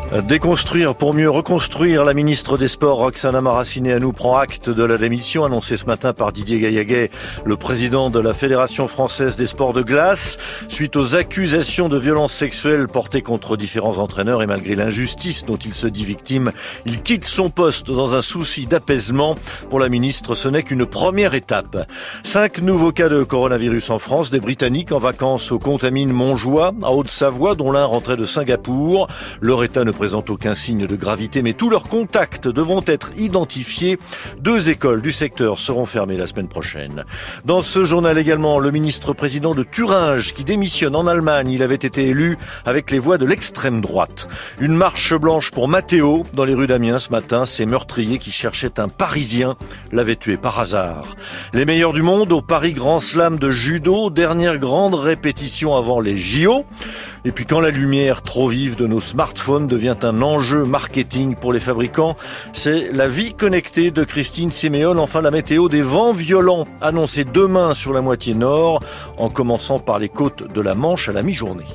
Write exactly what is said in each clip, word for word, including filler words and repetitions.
Déconstruire pour mieux reconstruire, la ministre des Sports Roxana Maracineanu prend acte de la démission annoncée ce matin par Didier Gaillaguet, le président de la Fédération française des sports de glace, suite aux accusations de violences sexuelles portées contre différents entraîneurs et malgré l'injustice dont il se dit victime, il quitte son poste dans un souci d'apaisement. Pour la ministre, ce n'est qu'une première étape. Cinq nouveaux cas de coronavirus en France, des Britanniques en vacances au Contamine Montjoie, en Haute-Savoie, dont l'un rentrait de Singapour. Leur état ne présente aucun signe de gravité, mais tous leurs contacts devront être identifiés. Deux écoles du secteur seront fermées la semaine prochaine. Dans ce journal également, le ministre-président de Thuringe qui démissionne en Allemagne. Il avait été élu avec les voix de l'extrême droite. Une marche blanche pour Matteo dans les rues d'Amiens ce matin. Ces meurtriers qui cherchaient un Parisien l'avaient tué par hasard. Les meilleurs du monde au Paris Grand Slam de judo. Dernière grande répétition avant les J O. Et puis quand la lumière trop vive de nos smartphones devient un enjeu marketing pour les fabricants, c'est la vie connectée de Christine Siméon. Enfin, la météo des vents violents annoncés demain sur la moitié nord, en commençant par les côtes de la Manche à la mi-journée.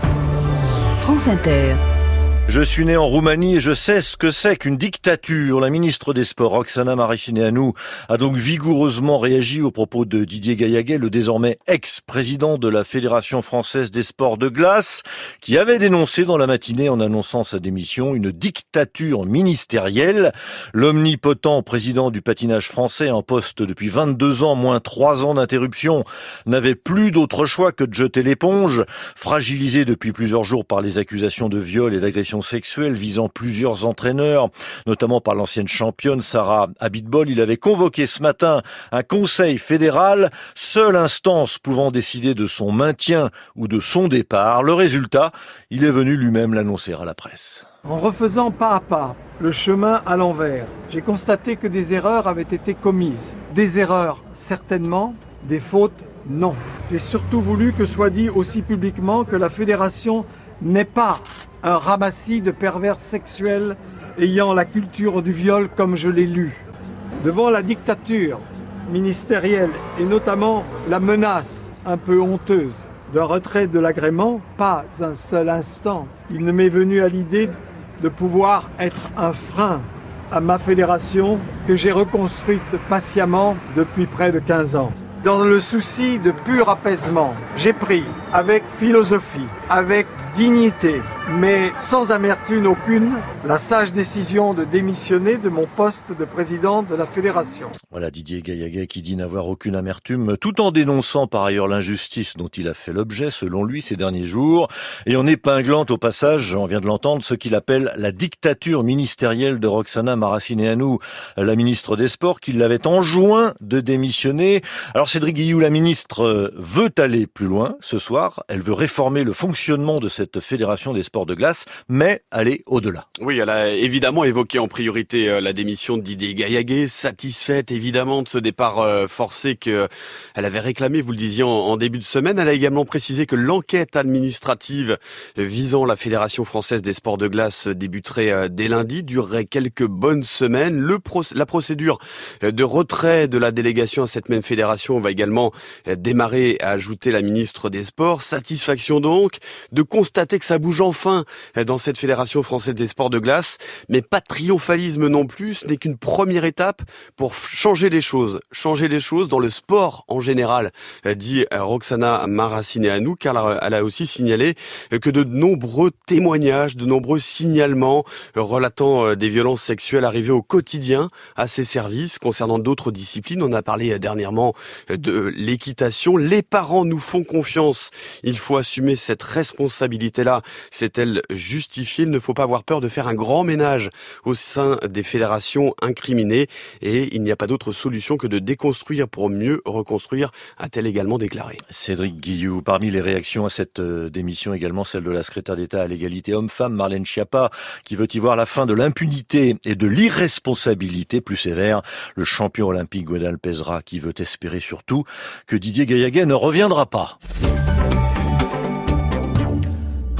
France Inter. Je suis né en Roumanie et je sais ce que c'est qu'une dictature. La ministre des Sports, Roxana Maracineanu, a donc vigoureusement réagi aux propos de Didier Gaillaguet, le désormais ex-président de la Fédération française des sports de glace, qui avait dénoncé dans la matinée, en annonçant sa démission, une dictature ministérielle. L'omnipotent président du patinage français, en poste depuis vingt-deux ans, moins trois ans d'interruption, n'avait plus d'autre choix que de jeter l'éponge. Fragilisé depuis plusieurs jours par les accusations de viol et d'agression sexuelle visant plusieurs entraîneurs, notamment par l'ancienne championne Sarah Abitbol, il avait convoqué ce matin un conseil fédéral, seule instance pouvant décider de son maintien ou de son départ. Le résultat, il est venu lui-même l'annoncer à la presse. En refaisant pas à pas le chemin à l'envers, j'ai constaté que des erreurs avaient été commises. Des erreurs, certainement, des fautes, non. J'ai surtout voulu que soit dit aussi publiquement que la fédération n'est pas un ramassis de pervers sexuels ayant la culture du viol comme je l'ai lu. Devant la dictature ministérielle et notamment la menace un peu honteuse d'un retrait de l'agrément, pas un seul instant, il ne m'est venu à l'idée de pouvoir être un frein à ma fédération que j'ai reconstruite patiemment depuis près de quinze ans. Dans le souci de pur apaisement, j'ai pris avec philosophie, avec dignité, mais sans amertume aucune, la sage décision de démissionner de mon poste de président de la fédération. Voilà Didier Gaillaguet qui dit n'avoir aucune amertume, tout en dénonçant par ailleurs l'injustice dont il a fait l'objet, selon lui, ces derniers jours, et en épinglant au passage, on vient de l'entendre, ce qu'il appelle la dictature ministérielle de Roxana Maracineanu, la ministre des Sports, qui l'avait enjoint de démissionner. Alors Cédric Guillou, la ministre, veut aller plus loin ce soir. Elle veut réformer le fonctionnement de cette fédération des sports de glace, mais aller au-delà. Oui, elle a évidemment évoqué en priorité la démission de Didier Gaillaguet, satisfaite évidemment de ce départ forcé qu'elle avait réclamé, vous le disiez, en début de semaine. Elle a également précisé que l'enquête administrative visant la Fédération française des sports de glace débuterait dès lundi, durerait quelques bonnes semaines. Le pro- la procédure de retrait de la délégation à cette même fédération va également démarrer, a ajouté la ministre des Sports. Satisfaction donc de constater que ça bouge enfin dans cette Fédération française des sports de glace, mais pas de triomphalisme non plus. Ce n'est qu'une première étape pour changer les choses, changer les choses dans le sport en général, dit Roxana Maracineanu, car elle a aussi signalé que de nombreux témoignages, de nombreux signalements relatant des violences sexuelles arrivées au quotidien à ses services concernant d'autres disciplines. On a parlé dernièrement de l'équitation. Les parents nous font confiance. Il faut assumer cette responsabilité-là. C'est-elle justifiée? Il ne faut pas avoir peur de faire un grand ménage au sein des fédérations incriminées et il n'y a pas d'autre solution que de déconstruire pour mieux reconstruire, a-t-elle également déclaré. Cédric Guillou, parmi les réactions à cette démission également celle de la secrétaire d'État à l'égalité homme-femme, Marlène Schiappa, qui veut y voir la fin de l'impunité et de l'irresponsabilité plus sévère. Le champion olympique Gwenaël Pesera qui veut espérer surtout que Didier Gaillaguet ne reviendra pas.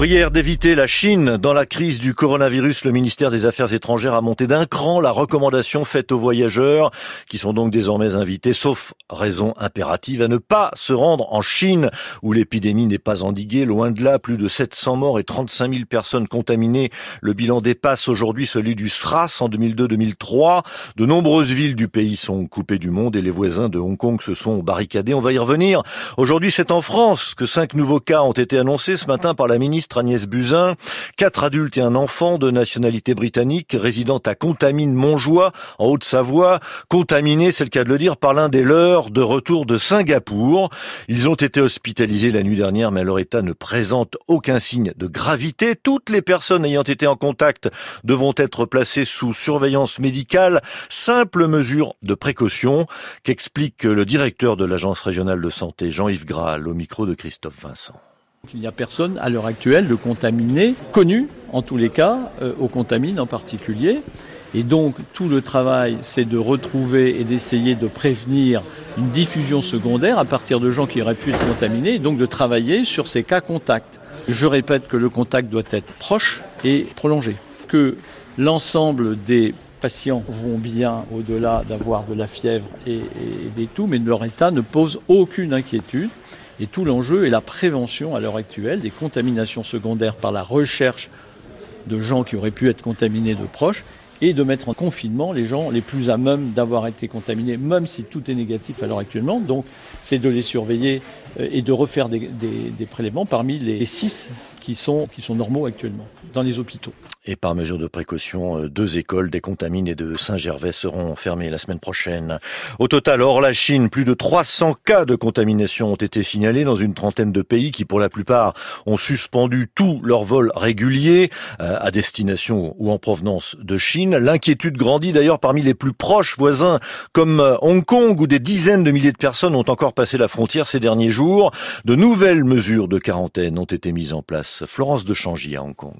Prière d'éviter la Chine. Dans la crise du coronavirus, le ministère des Affaires étrangères a monté d'un cran la recommandation faite aux voyageurs, qui sont donc désormais invités, sauf raison impérative, à ne pas se rendre en Chine, où l'épidémie n'est pas endiguée. Loin de là, plus de sept cents morts et trente-cinq mille personnes contaminées. Le bilan dépasse aujourd'hui celui du SRAS en deux mille deux deux mille trois. De nombreuses villes du pays sont coupées du monde et les voisins de Hong Kong se sont barricadés. On va y revenir. Aujourd'hui, c'est en France que cinq nouveaux cas ont été annoncés ce matin par la ministre Agnès Buzyn. Quatre adultes et un enfant de nationalité britannique résidant à Contamine-Montjoie, en Haute-Savoie. Contaminés, c'est le cas de le dire, par l'un des leurs de retour de Singapour. Ils ont été hospitalisés la nuit dernière, mais leur état ne présente aucun signe de gravité. Toutes les personnes ayant été en contact devront être placées sous surveillance médicale. Simple mesure de précaution qu'explique le directeur de l'Agence régionale de santé, Jean-Yves Graal, au micro de Christophe Vincent. Il n'y a personne à l'heure actuelle de contaminé, connu en tous les cas, euh, aux contamines en particulier. Et donc tout le travail, c'est de retrouver et d'essayer de prévenir une diffusion secondaire à partir de gens qui auraient pu être contaminés, et donc de travailler sur ces cas contacts. Je répète que le contact doit être proche et prolongé, que l'ensemble des patients vont bien au-delà d'avoir de la fièvre et, et, et des toux, mais leur état ne pose aucune inquiétude. Et tout l'enjeu est la prévention à l'heure actuelle des contaminations secondaires par la recherche de gens qui auraient pu être contaminés de proches et de mettre en confinement les gens les plus à même d'avoir été contaminés, même si tout est négatif à l'heure actuellement. Donc c'est de les surveiller et de refaire des, des, des prélèvements parmi les six qui sont, qui sont normaux actuellement dans les hôpitaux. Et par mesure de précaution, deux écoles des Contamines et de Saint-Gervais seront fermées la semaine prochaine. Au total, hors la Chine, plus de trois cents cas de contamination ont été signalés dans une trentaine de pays qui, pour la plupart, ont suspendu tous leurs vols réguliers euh, à destination ou en provenance de Chine. L'inquiétude grandit d'ailleurs parmi les plus proches voisins comme Hong Kong, où des dizaines de milliers de personnes ont encore passé la frontière ces derniers jours. De nouvelles mesures de quarantaine ont été mises en place. Florence de Changy à Hong Kong.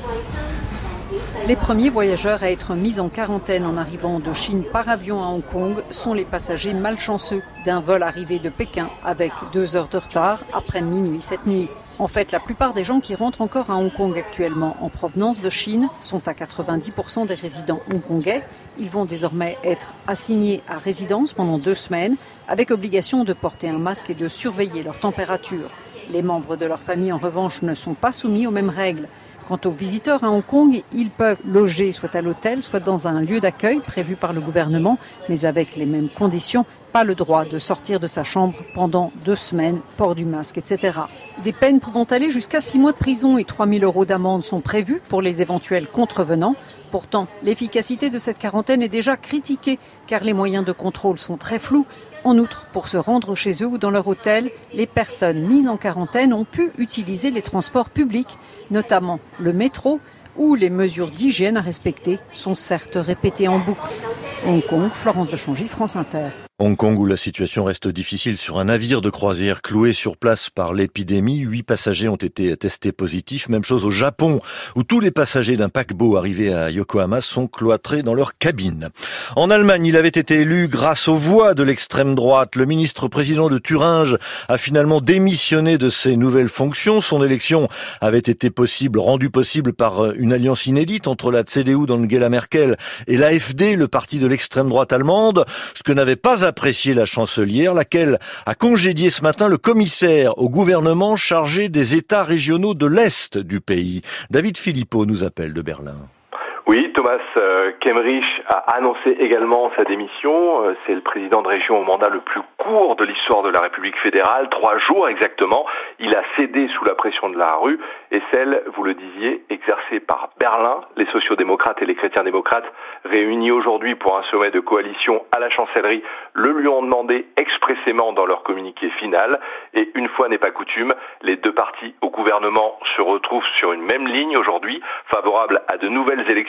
Les premiers voyageurs à être mis en quarantaine en arrivant de Chine par avion à Hong Kong sont les passagers malchanceux d'un vol arrivé de Pékin avec deux heures de retard après minuit cette nuit. En fait, la plupart des gens qui rentrent encore à Hong Kong actuellement en provenance de Chine sont à quatre-vingt-dix pour cent des résidents hongkongais. Ils vont désormais être assignés à résidence pendant deux semaines avec obligation de porter un masque et de surveiller leur température. Les membres de leur famille, en revanche, ne sont pas soumis aux mêmes règles. Quant aux visiteurs à Hong Kong, ils peuvent loger soit à l'hôtel, soit dans un lieu d'accueil prévu par le gouvernement, mais avec les mêmes conditions, pas le droit de sortir de sa chambre pendant deux semaines, port du masque, et cetera. Des peines pouvant aller jusqu'à six mois de prison et trois mille euros d'amende sont prévues pour les éventuels contrevenants. Pourtant, l'efficacité de cette quarantaine est déjà critiquée, car les moyens de contrôle sont très flous. En outre, pour se rendre chez eux ou dans leur hôtel, les personnes mises en quarantaine ont pu utiliser les transports publics, notamment le métro, où les mesures d'hygiène à respecter sont certes répétées en boucle. Hong Kong, Florence de Changy, France Inter. Hong Kong, où la situation reste difficile sur un navire de croisière cloué sur place par l'épidémie. Huit passagers ont été testés positifs. Même chose au Japon, où tous les passagers d'un paquebot arrivé à Yokohama sont cloîtrés dans leur cabine. En Allemagne, il avait été élu grâce aux voix de l'extrême droite. Le ministre-président de Thuringe a finalement démissionné de ses nouvelles fonctions. Son élection avait été possible, rendue possible par une alliance inédite entre la C D U d'Angela Merkel et l'A F D, le parti de l'extrême droite allemande, ce que n'avait pas apprécié la chancelière, laquelle a congédié ce matin le commissaire au gouvernement chargé des États régionaux de l'Est du pays. David Philippot nous appelle de Berlin. Oui, Thomas Kemmerich a annoncé également sa démission. C'est le président de région au mandat le plus court de l'histoire de la République fédérale, trois jours exactement. Il a cédé sous la pression de la rue et celle, vous le disiez, exercée par Berlin. Les sociodémocrates et les chrétiens-démocrates réunis aujourd'hui pour un sommet de coalition à la chancellerie le lui ont demandé expressément dans leur communiqué final. Et une fois n'est pas coutume, les deux partis au gouvernement se retrouvent sur une même ligne aujourd'hui, favorable à de nouvelles élections en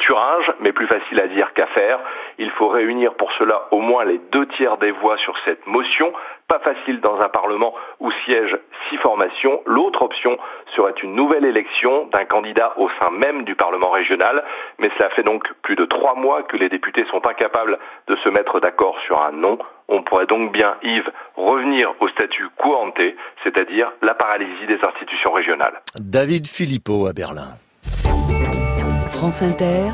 Thuringe, mais plus facile à dire qu'à faire. Il faut réunir pour cela au moins les deux tiers des voix sur cette motion. Pas facile dans un Parlement où siègent six formations. L'autre option serait une nouvelle élection d'un candidat au sein même du Parlement régional. Mais cela fait donc plus de trois mois que les députés sont incapables de se mettre d'accord sur un nom. On pourrait donc bien, Yves, revenir au statut quo ante, c'est-à-dire la paralysie des institutions régionales. David Philippot à Berlin. France Inter,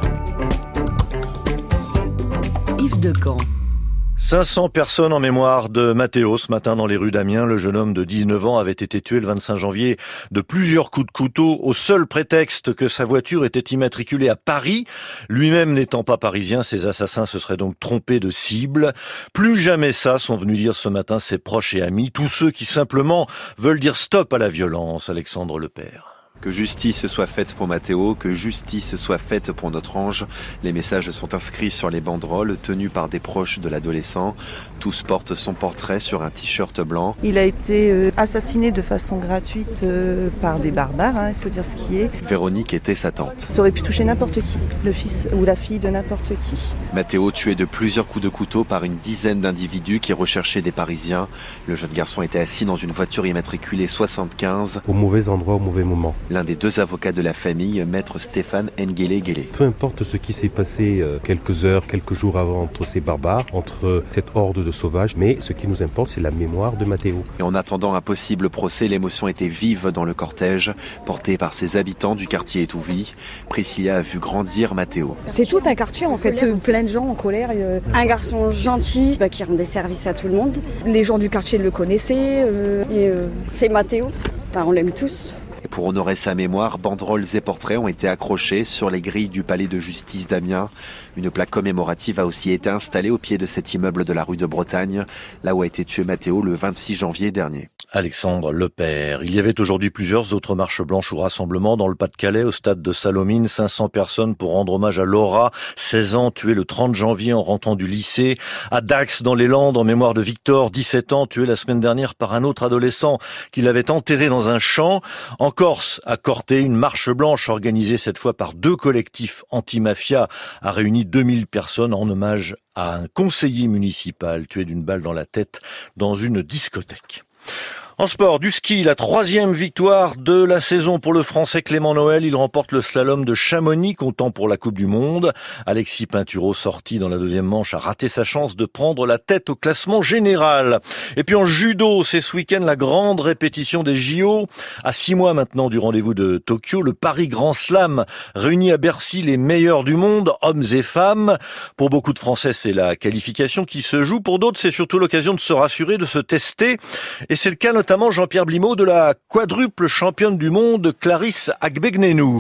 Yves Decamp. cinq cents personnes en mémoire de Matteo ce matin dans les rues d'Amiens. Le jeune homme de dix-neuf ans avait été tué le vingt-cinq janvier de plusieurs coups de couteau au seul prétexte que sa voiture était immatriculée à Paris. Lui-même n'étant pas parisien, ses assassins se seraient donc trompés de cible. Plus jamais ça, sont venus dire ce matin ses proches et amis, tous ceux qui simplement veulent dire stop à la violence. Alexandre Lepère. Que justice soit faite pour Matteo, que justice soit faite pour notre ange. Les messages sont inscrits sur les banderoles tenues par des proches de l'adolescent. Tous portent son portrait sur un t-shirt blanc. Il a été euh, assassiné de façon gratuite euh, par des barbares, hein, il faut dire ce qui est. Véronique était sa tante. Ça aurait pu toucher n'importe qui, le fils ou la fille de n'importe qui. Matteo tué de plusieurs coups de couteau par une dizaine d'individus qui recherchaient des Parisiens. Le jeune garçon était assis dans une voiture immatriculée soixante-quinze. Au mauvais endroit, au mauvais moment. L'un des deux avocats de la famille, maître Stéphane Nguélé-Guélé. Peu importe ce qui s'est passé quelques heures, quelques jours avant entre ces barbares, entre cette horde de sauvages, mais ce qui nous importe, c'est la mémoire de Matteo. Et en attendant un possible procès, l'émotion était vive dans le cortège, porté par ses habitants du quartier Étouvie. Priscilla a vu grandir Matteo. C'est tout un quartier en fait, plein de gens en colère. Un garçon gentil bah, qui rendait service à tout le monde. Les gens du quartier le connaissaient euh, et euh, c'est Matteo. Enfin, on l'aime tous. Et pour honorer sa mémoire, banderoles et portraits ont été accrochés sur les grilles du palais de justice d'Amiens. Une plaque commémorative a aussi été installée au pied de cet immeuble de la rue de Bretagne, là où a été tué Matteo le vingt-six janvier dernier. Alexandre Lepère. Il y avait aujourd'hui plusieurs autres marches blanches ou rassemblements dans le Pas-de-Calais, au stade de Salomine. cinq cents personnes pour rendre hommage à Laura, seize ans, tuée le trente janvier en rentrant du lycée. À Dax, dans les Landes, en mémoire de Victor, dix-sept ans, tué la semaine dernière par un autre adolescent qui l'avait enterré dans un champ. En Corse, à Corté, une marche blanche organisée cette fois par deux collectifs anti-mafia a réuni deux mille personnes en hommage à un conseiller municipal tué d'une balle dans la tête dans une discothèque. En sport, du ski, la troisième victoire de la saison pour le Français Clément Noël. Il remporte le slalom de Chamonix, comptant pour la Coupe du Monde. Alexis Pinturo, sorti dans la deuxième manche, a raté sa chance de prendre la tête au classement général. Et puis en judo, c'est ce week-end la grande répétition des J O. À six mois maintenant du rendez-vous de Tokyo, le Paris Grand Slam réunit à Bercy les meilleurs du monde, hommes et femmes. Pour beaucoup de Français, c'est la qualification qui se joue. Pour d'autres, c'est surtout l'occasion de se rassurer, de se tester. Et c'est le cas notamment notamment Jean-Pierre Blimaud de la quadruple championne du monde Clarisse Agbenienou.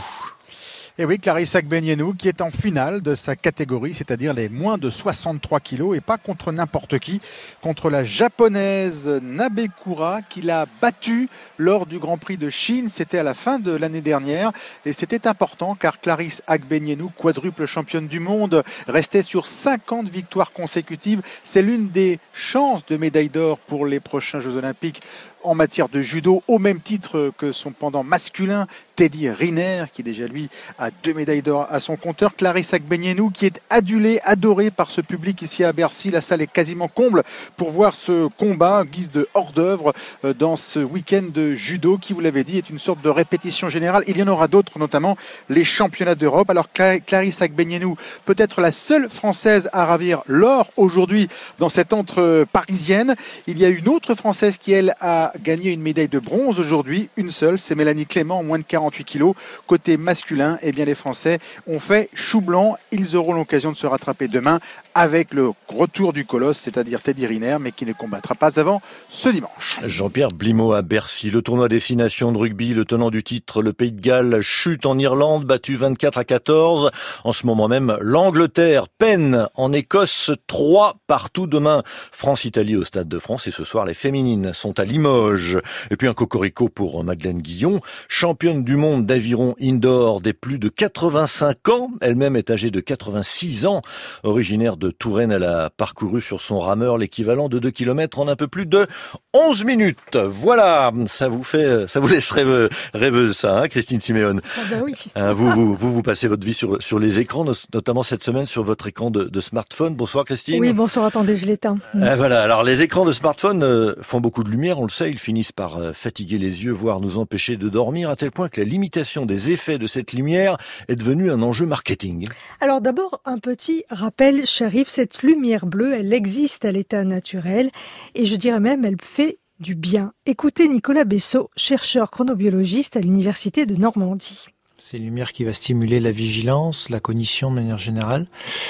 Et oui, Clarisse Agbenienou qui est en finale de sa catégorie, c'est-à-dire les moins de soixante-trois kilos et pas contre n'importe qui, contre la japonaise Nabekura qui l'a battue lors du Grand Prix de Chine. C'était à la fin de l'année dernière et c'était important car Clarisse Agbenienou, quadruple championne du monde, restait sur cinquante victoires consécutives. C'est l'une des chances de médaille d'or pour les prochains Jeux Olympiques en matière de judo, au même titre que son pendant masculin, Teddy Riner, qui déjà lui a deux médailles d'or à son compteur. Clarisse Agbenienou, qui est adulée, adorée par ce public ici à Bercy. La salle est quasiment comble pour voir ce combat, guise de hors-d'œuvre, dans ce week-end de judo, qui, vous l'avez dit, est une sorte de répétition générale. Il y en aura d'autres, notamment les championnats d'Europe. Alors Clarisse Agbenienou, peut-être la seule Française à ravir l'or aujourd'hui dans cette entre parisienne. Il y a une autre Française qui, elle, a gagné une médaille de bronze aujourd'hui, une seule, c'est Mélanie Clément, en moins de quarante-huit kilos. Côté masculin, eh bien les Français ont fait chou blanc. Ils auront l'occasion de se rattraper demain avec le retour du colosse, c'est-à-dire Teddy Riner, mais qui ne combattra pas avant ce dimanche. Jean-Pierre Blimaud à Bercy. Le tournoi Destination de rugby, le tenant du titre, le Pays de Galles, chute en Irlande, battu vingt-quatre à quatorze. En ce moment même, l'Angleterre peine en Écosse, trois partout. Demain, France-Italie au Stade de France. Et ce soir, les féminines sont à Limoges. Limoges. Et puis un cocorico pour Madeleine Guillon, championne du monde d'aviron indoor des plus de quatre-vingt-cinq ans. Elle-même est âgée de quatre-vingt-six ans. Originaire de Touraine, elle a parcouru sur son rameur l'équivalent de deux kilomètres en un peu plus de onze minutes. Voilà, ça vous fait, ça vous laisse rêve, rêveuse ça, hein, Christine Siméon. Ah bah oui. Hein, vous, vous, vous, vous passez votre vie sur, sur les écrans, notamment cette semaine sur votre écran de, de smartphone. Bonsoir Christine. Oui, bonsoir, attendez, je l'éteins. Euh, voilà, alors les écrans de smartphone euh, font beaucoup de lumière, on le sait, ils finissent par euh, fatiguer les yeux, voire nous empêcher de dormir, à tel point que la limitation des effets de cette lumière est devenue un enjeu marketing. Alors d'abord, un petit rappel, cher Yves, cette lumière bleue, elle existe à l'état naturel, et je dirais même, elle fait du bien. Écoutez Nicolas Bessot, chercheur chronobiologiste à l'Université de Normandie. C'est une lumière qui va stimuler la vigilance, la cognition de manière générale.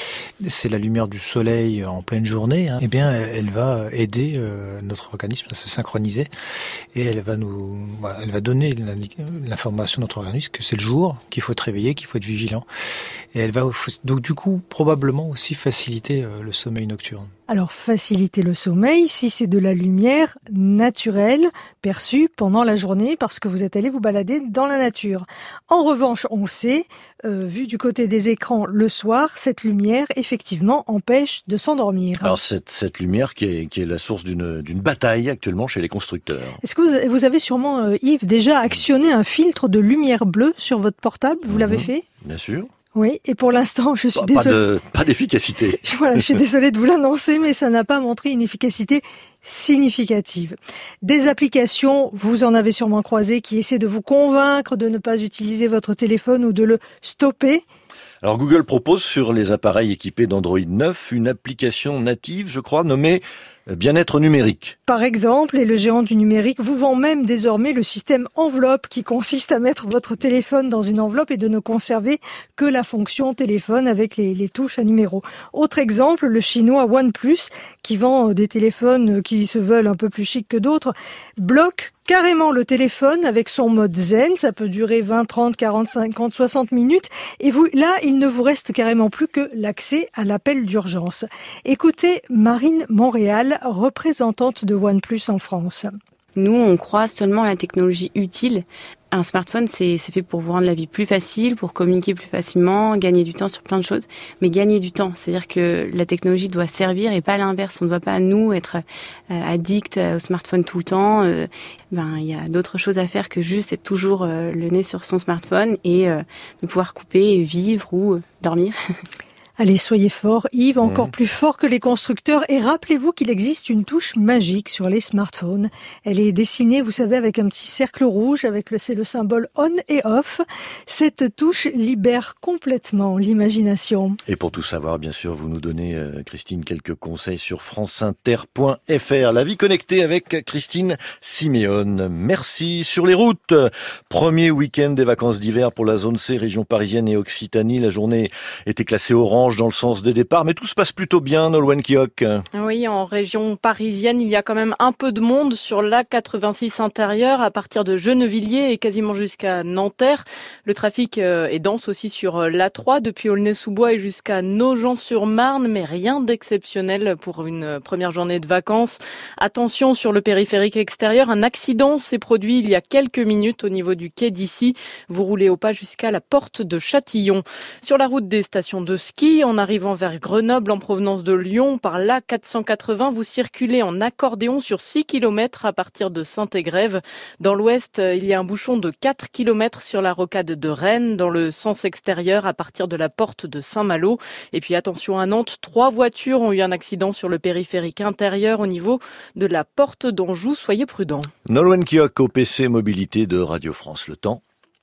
C'est la lumière du soleil en pleine journée. Hein. Eh bien, elle va aider euh, notre organisme à se synchroniser et elle va nous, voilà, elle va donner l'information à notre organisme que c'est le jour, qu'il faut être réveillé, qu'il faut être vigilant. Et elle va donc du coup probablement aussi faciliter euh, le sommeil nocturne. Alors, faciliter le sommeil si c'est de la lumière naturelle perçue pendant la journée parce que vous êtes allé vous balader dans la nature. En revanche, on sait, euh, vu du côté des écrans le soir, cette lumière, effectivement, empêche de s'endormir. Alors, cette, cette lumière qui est, qui est la source d'une, d'une bataille actuellement chez les constructeurs. Est-ce que vous, vous avez sûrement, euh, Yves, déjà actionné un filtre de lumière bleue sur votre portable? Vous mmh, l'avez fait? Bien sûr. Oui, et pour l'instant, je suis pas, désolée. Pas, de, pas d'efficacité. Voilà, je suis désolée de vous l'annoncer, mais ça n'a pas montré une efficacité significative. Des applications, vous en avez sûrement croisé, qui essaient de vous convaincre de ne pas utiliser votre téléphone ou de le stopper. Alors Google propose sur les appareils équipés d'Android neuf une application native, je crois, nommée Bien-être numérique. Par exemple, et le géant du numérique vous vend même désormais le système enveloppe qui consiste à mettre votre téléphone dans une enveloppe et de ne conserver que la fonction téléphone avec les, les touches à numéro. Autre exemple, le chinois OnePlus qui vend des téléphones qui se veulent un peu plus chics que d'autres, bloque carrément le téléphone avec son mode zen, ça peut durer vingt, trente, quarante, cinquante, soixante minutes et vous, là, il ne vous reste carrément plus que l'accès à l'appel d'urgence. Écoutez Marine Montréal, représentante de OnePlus en France. Nous, on croit seulement à la technologie utile. Un smartphone, c'est, c'est fait pour vous rendre la vie plus facile, pour communiquer plus facilement, gagner du temps sur plein de choses. Mais gagner du temps, c'est-à-dire que la technologie doit servir et pas l'inverse. On ne doit pas, nous, être euh, addict au smartphone tout le temps. Euh, ben, il y a d'autres choses à faire que juste être toujours euh, le nez sur son smartphone et euh, de pouvoir couper et vivre ou euh, dormir. Allez, soyez forts, Yves, encore mmh. plus fort que les constructeurs. Et rappelez-vous qu'il existe une touche magique sur les smartphones. Elle est dessinée, vous savez, avec un petit cercle rouge, avec le, c'est le symbole on et off. Cette touche libère complètement l'imagination. Et pour tout savoir, bien sûr, vous nous donnez, euh, Christine, quelques conseils sur franceinter point f r. La vie connectée avec Christine Siméon. Merci. Sur les routes, premier week-end des vacances d'hiver pour la zone C, région parisienne et Occitanie. La journée était classée orange dans le sens des départs, mais tout se passe plutôt bien, Nolwenn Kiok. Oui, en région parisienne, il y a quand même un peu de monde sur l'A quatre-vingt-six intérieur à partir de Gennevilliers et quasiment jusqu'à Nanterre. Le trafic est dense aussi sur l'A trois depuis Aulnay-sous-Bois et jusqu'à Nogent-sur-Marne, mais rien d'exceptionnel pour une première journée de vacances. Attention sur le périphérique extérieur, un accident s'est produit il y a quelques minutes au niveau du quai d'Issy. Vous roulez au pas jusqu'à la porte de Châtillon. Sur la route des stations de ski, en arrivant vers Grenoble en provenance de Lyon, par l'A quatre cent quatre-vingts, vous circulez en accordéon sur six kilomètres à partir de Saint-Égrève. Dans l'ouest, il y a un bouchon de quatre kilomètres sur la rocade de Rennes, dans le sens extérieur à partir de la porte de Saint-Malo. Et puis attention à Nantes, trois voitures ont eu un accident sur le périphérique intérieur au niveau de la porte d'Anjou. Soyez prudents. Nolwenn Kiok au P C Mobilité de Radio France. Le temps.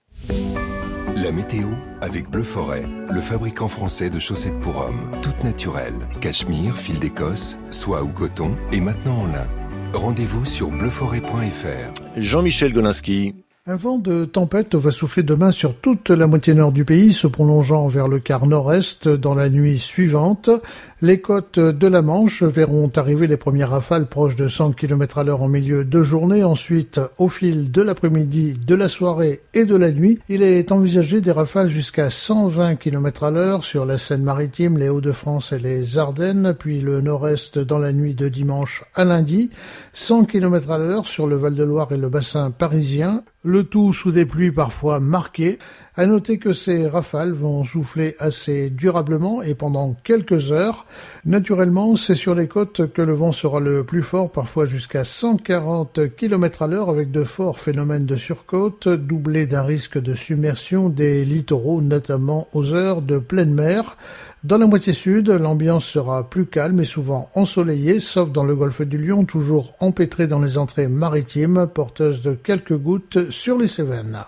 La météo avec Bleu Forêt, le fabricant français de chaussettes pour hommes, toutes naturelles. Cachemire, fil d'Écosse, soie ou coton et maintenant en lin. Rendez-vous sur bleu forêt point f r. Jean-Michel Golinski. Un vent de tempête va souffler demain sur toute la moitié nord du pays, se prolongeant vers le quart nord-est dans la nuit suivante. Les côtes de la Manche verront arriver les premières rafales proches de cent kilomètres à l'heure en milieu de journée. Ensuite, au fil de l'après-midi, de la soirée et de la nuit, il est envisagé des rafales jusqu'à cent vingt kilomètres à l'heure sur la Seine-Maritime, les Hauts-de-France et les Ardennes, puis le nord-est dans la nuit de dimanche à lundi, cent kilomètres à l'heure sur le Val-de-Loire et le bassin parisien. Le tout sous des pluies parfois marquées. À noter que ces rafales vont souffler assez durablement et pendant quelques heures. Naturellement, c'est sur les côtes que le vent sera le plus fort, parfois jusqu'à cent quarante kilomètres à l'heure, avec de forts phénomènes de surcôte, doublés d'un risque de submersion des littoraux, notamment aux heures de pleine mer. Dans la moitié sud, l'ambiance sera plus calme et souvent ensoleillée, sauf dans le golfe du Lion, toujours empêtré dans les entrées maritimes, porteuses de quelques gouttes sur les Cévennes.